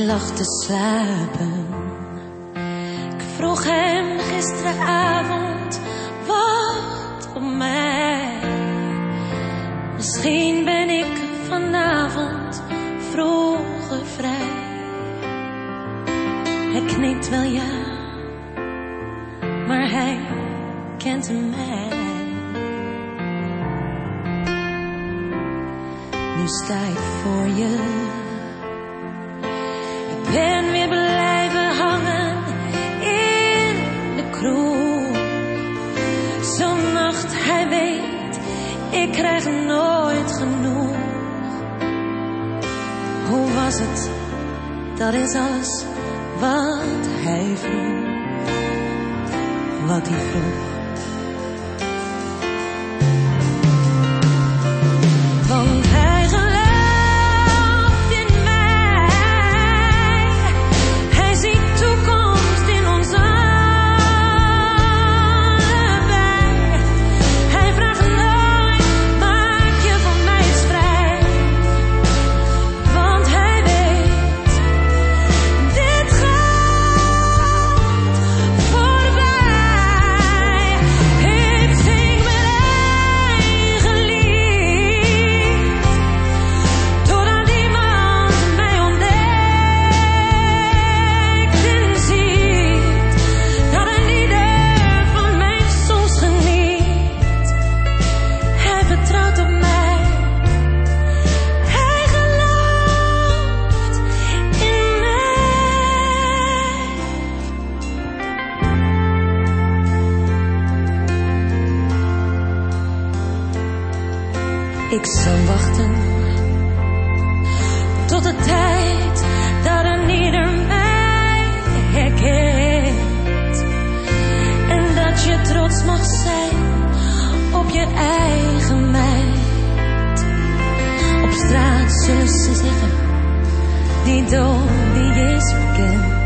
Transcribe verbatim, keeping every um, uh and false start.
lag te slapen. Ik vroeg hem gisteravond, wacht op mij. Misschien ben ik vanavond vroeger vrij. Hij knikt wel ja, maar hij kent mij. Nu sta ik voor je. Ik ben weer blijven hangen in de kroeg. Zo'n nacht, hij weet, ik krijg nooit genoeg. Hoe was het? Dat is alles wat hij vroeg. Wat hij vroeg. Want hij gelooft in mij. Hij ziet toekomst in ons allebei. Hij vraagt nooit, maak je van mij eens vrij. Want hij weet, dit gaat voorbij. Ik zing mijn eigen lied, totdat iemand mij ontdekt en ziet dat een ieder van mijn soms geniet. Hij vertrouwt op mij, hij gelooft in mij. Ik zal wachten tot de tijd dat een ieder mij herkent. En dat je trots mag zijn op je eigen meid. Op straat zullen ze zeggen, die dood die is bekend.